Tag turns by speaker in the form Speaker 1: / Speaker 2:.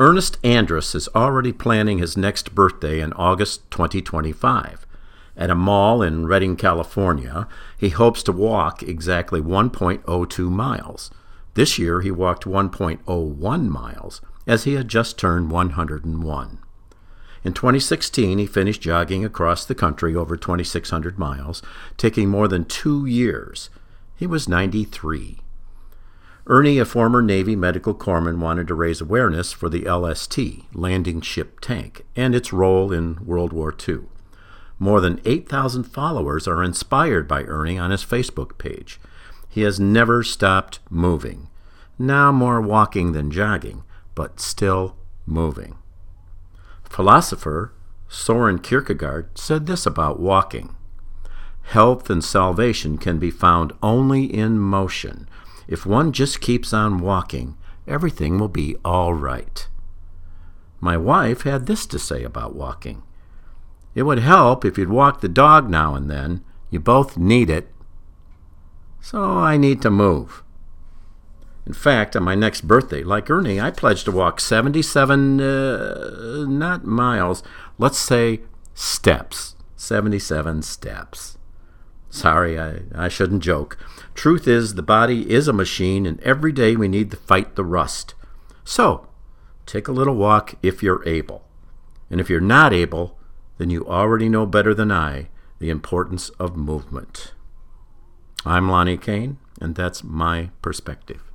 Speaker 1: Ernest Andrus is already planning his next birthday in August 2025. At a mall in Redding, California, he hopes to walk exactly 1.02 miles. This year he walked 1.01 miles, as he had just turned 101. In 2016, he finished jogging across the country over 2,600 miles, taking more than 2 years. He was 93. Ernie, a former Navy medical corpsman, wanted to raise awareness for the LST, Landing Ship Tank, and its role in World War II. More than 8,000 followers are inspired by Ernie on his Facebook page. He has never stopped moving. Now more walking than jogging, but still moving. Philosopher Soren Kierkegaard said this about walking: "Health and salvation can be found only in motion. If one just keeps on walking, everything will be all right." My wife had this to say about walking: "It would help if you'd walk the dog now and then. You both need it." So I need to move. In fact, on my next birthday, like Ernie, I pledged to walk 77, not miles, let's say steps. 77 steps. Sorry, I shouldn't joke. Truth is, the body is a machine, and every day we need to fight the rust. So, take a little walk if you're able. And if you're not able, then you already know better than I the importance of movement. I'm Lonnie Kane, and that's my perspective.